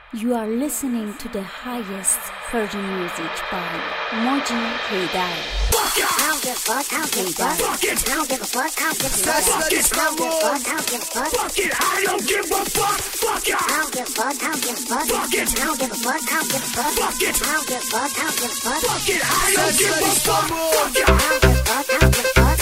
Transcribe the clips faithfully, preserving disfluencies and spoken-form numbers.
You are listening to the highest Persian music by Moji Haydar. Fuck it! I don't give a fuck, I don't give a fuck. Fuck it! I don't give a fuck, I don't give a fuck. Fuck it! I don't give a fuck, I don't give a fuck. Fuck it! I don't give a fuck. Fuck it! I don't give a fuck, I don't give a fuck. Fuck it! I don't give a fuck, I don't give a fuck. Fuck it! I don't give a fuck, I don't give a fuck. Fuck it! I don't give a fuck. Fuck it! I don't give a fuck, I don't give a fuck.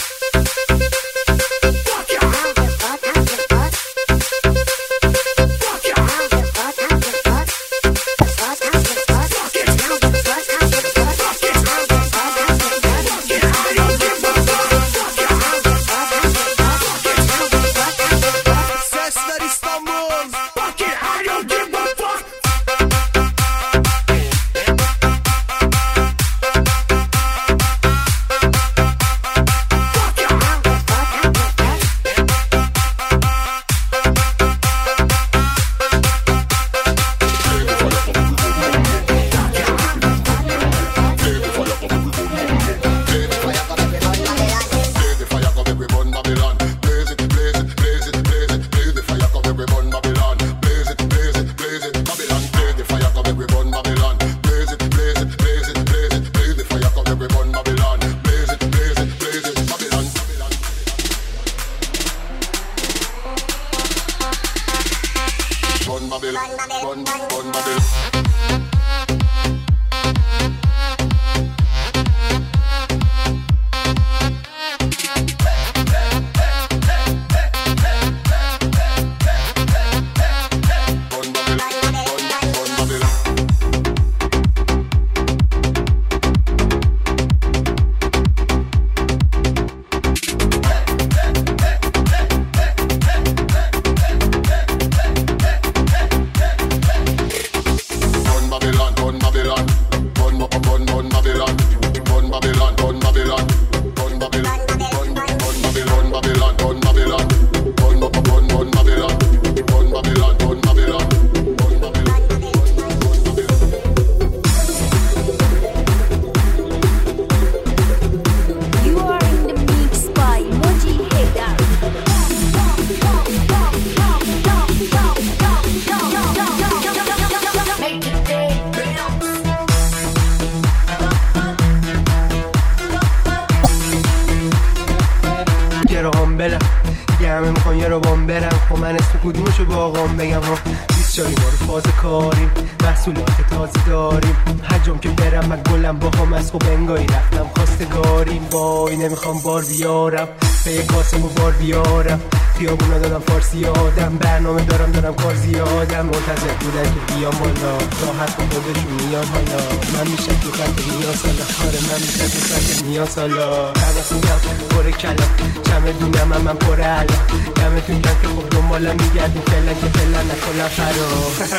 نمیخوام بار بیارم به یک کاسمو بار بیارم خیابونا دادم فارسی آدم برنامه دارم دارم کار زیادم منتظر بودن که بیام بالا راحت با خودشون میان حالا من میشم تو خط نیاز حالا آره من میشم تو خط نیاز حالا قبط میگم پر کلم چمه دونم هم من پر علم دمتون کم که خب دنبالم میگردیم فعلا که فعلا نکنم فرا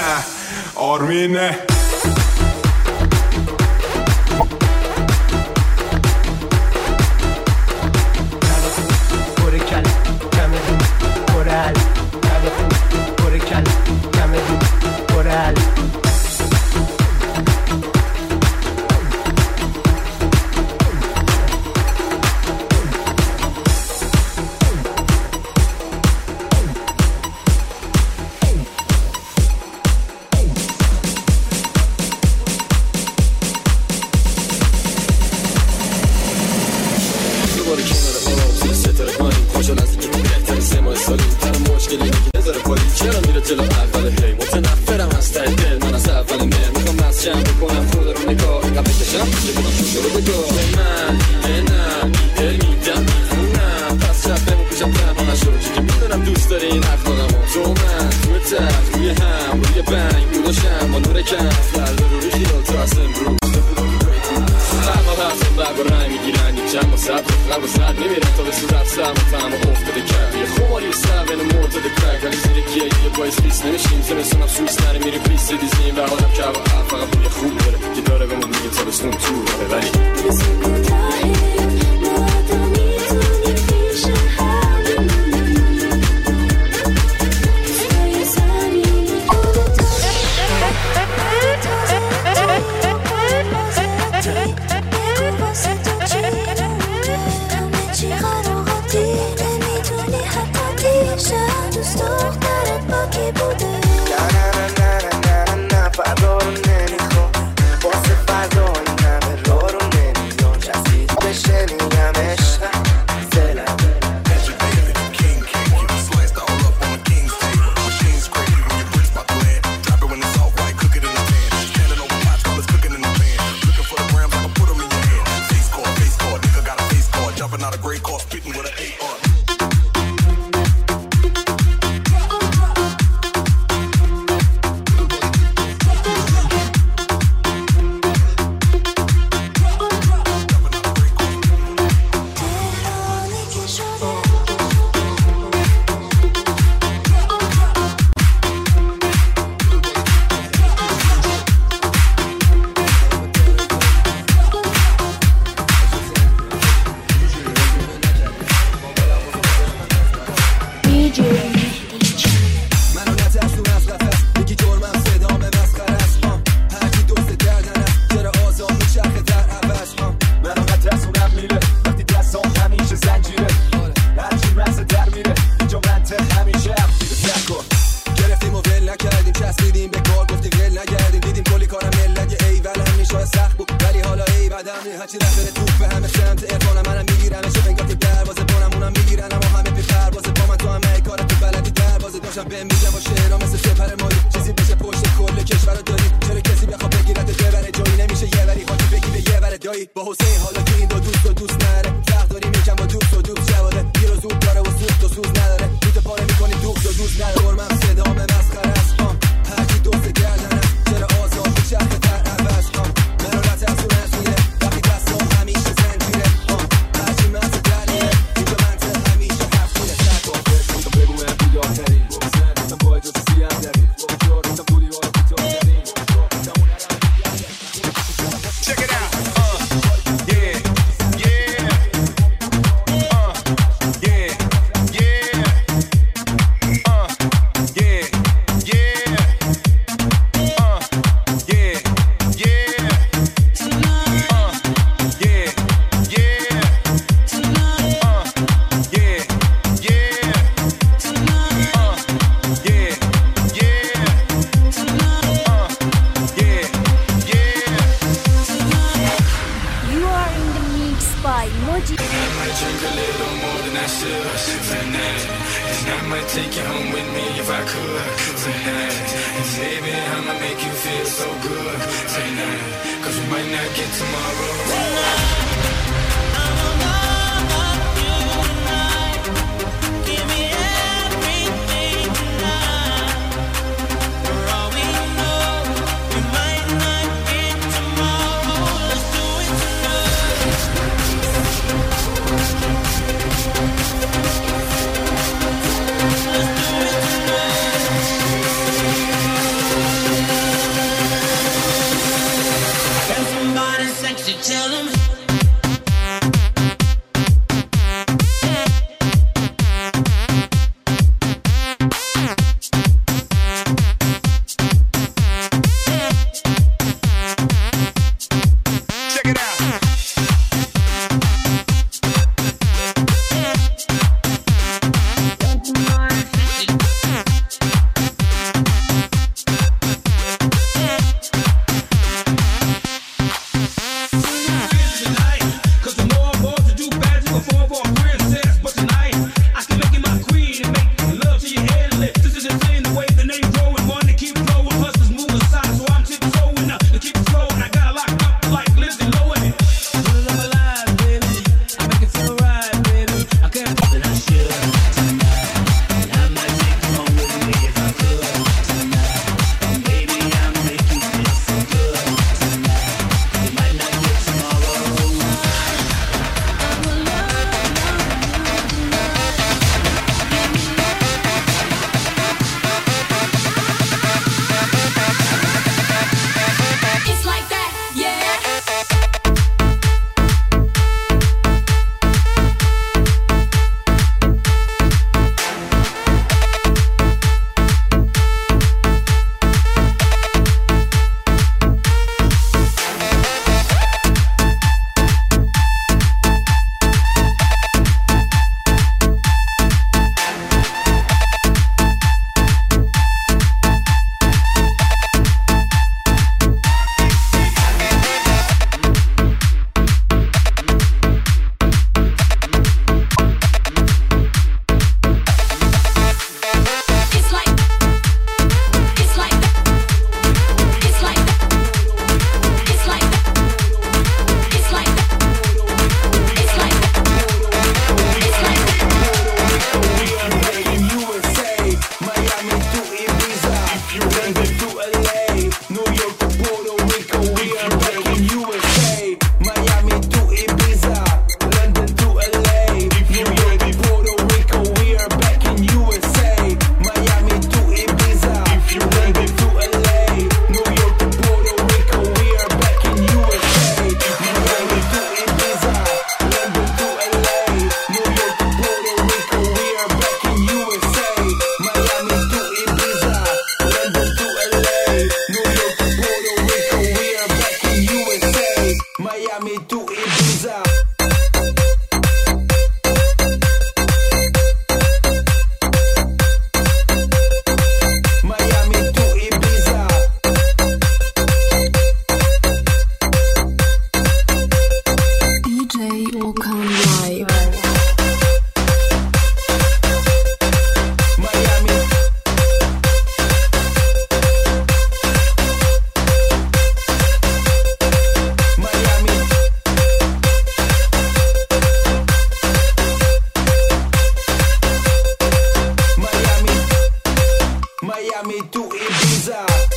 آرمینه دوست دخترت با کی بوده؟ نه نه نه نه نه هرچی رفت بره توپ به همه سمت ارفانم منم میگیرم چه انگار دروازه بارم اونم میگیرن اما همه بی پروازه با من تو همه کار تو بلدی دروازه داشتم بهم میگم با شعرها مثل سپر مالی چیزی بشه پشت کل کشورو داری چرا کسی بخواد بگیرت ببره جایی نمیشه یه وری حاجی بگی به یه وره دایی با حسین حالا که این دو دوست و دوست نره فرق داریم یکم با دوست و دوست جواده گیر و زود داره و سوخت و سوز نداره تو پاره میکنی دوست و دوست نداره برمم صدام مسخره است هرچی دوست گردن است چرا آزاد شخص تر عوض مرارت از اون نسیره وقتی دستم همیشه زنجیره هرچی مزه دلیه اینجا منطق همیشه هفتیره سرکار تو بگو هم بیدارتری بزن با اجازه سیم داری با جارتم دوری های بیتارتری Check it out, uh, yeah, yeah, uh, yeah, yeah, uh, yeah, yeah, uh, yeah, yeah, uh, yeah, yeah, uh, yeah, yeah, uh, yeah, yeah, uh, yeah, yeah. You are in the mix by Moji. I might drink a little more than I should tonight. And I might take you home with me if I could tonight. And baby, I'ma make you feel so good tonight. Cause we might not get tomorrow. Tell them Check it out. Miami to Ibiza, London to L A. زد